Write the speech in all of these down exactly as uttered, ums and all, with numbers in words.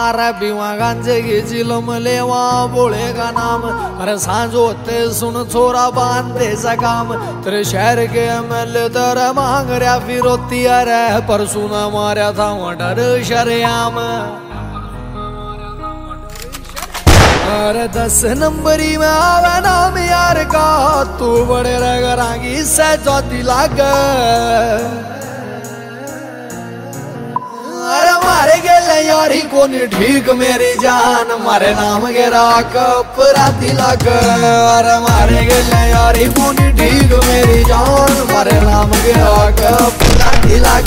अरे बीवा गांजे की चिलम लेवा बोले का नाम। अरे सांझो होते सुन छोरा बांधे सा काम। तेरे शहर के एमएलए तेरे मांग रहा फिरोती। अरे पर सुना मारा था डर शरेआम। अरे दस नंबरी में आवे नाम यार का तू बड़े रंगी से चौथी लाग। अरे मारे गेले यारी कोनी ठीक मेरी जान मारे नाम के राख अपराधी लाग। अरे मारे गेले यारी कोनी ठीक मेरी जान मारे नाम के राख अपराधी लाग।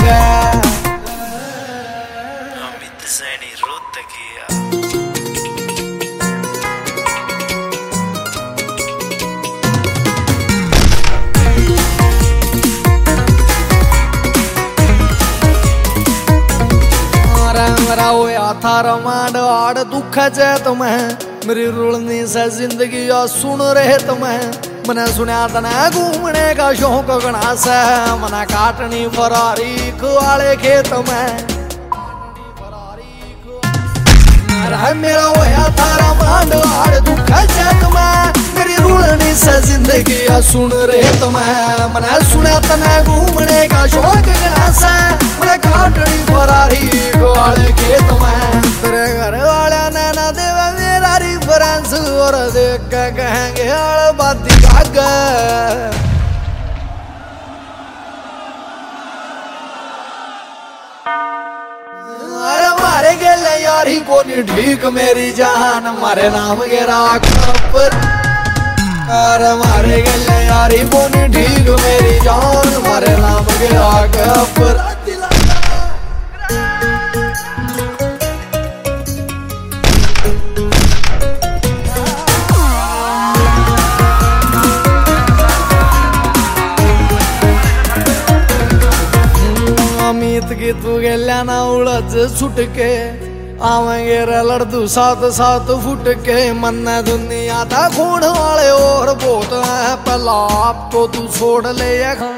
अमित सैनी रोहतकिया। थारा मांड आड़ दुख है तुम्हें मेरी रुलनी से जिंदगी सुन रहे तुम्हें। मैंने सुना तने घूमने का शौक गणा से मना काटनी फरारी वाले खेत में। मेरा होया थारा मांड आड़ दुख है तुम्हें मेरी रुलनी से जिंदगी सुन रहे तुम्हें। मैंने सुना तने घूमने का शौक गणा से मना काटनी फरारी वाले खेत में। तेरे घर वाले नैना देवा मेरा रिफरेंस और देख के कहेंगे आड़ बाती भाग। अरे मारे गेले यारी कोनी ठीक मेरी जान मारे नाम के राख पर। अरे मारे गेले यारी कोनी ठीक मेरी जान मारे नाम के राख पर। अमित की तू गेल्या ना उड़ज छुट के आवेंगे रे लड़दू सात सात फुट के। मन दुनिया था खून वाले और बहुत है पहला आपको तू छोड़ ले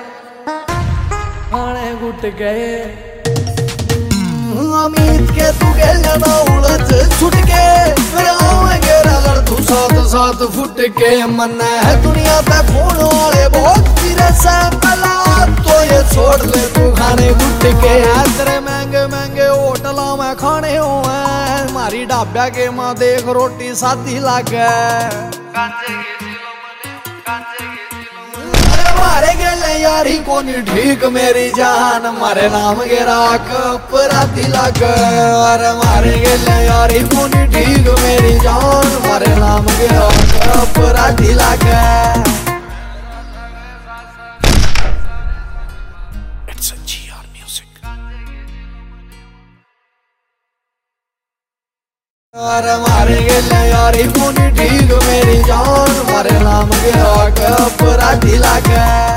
खाने घुट गए। अमित के तू गेल्या ना उड़ज छुट के आवेंगे रे लड़दू सात सात फुट के। मन है दुनिया था खून वाले बहुत फिर से पहला तो ये छोड़ ले तू खाने घुट के। तेरे महंगे महंगे होटलों में खाने हो मारी ढाबा के माँ देख रोटी सादी लागे। मारे गेले यारी कोनी ठीक मेरी जान मारे नाम के राख अपराधी लाग। अरे मारे गेले यारी कोनी ठीक मेरी जान मारे नाम के राख अपराधी लाग। अरे मारे गेले यारी कोनी ठीक मेरी जान मारे नाम के राख अपराधी लाग।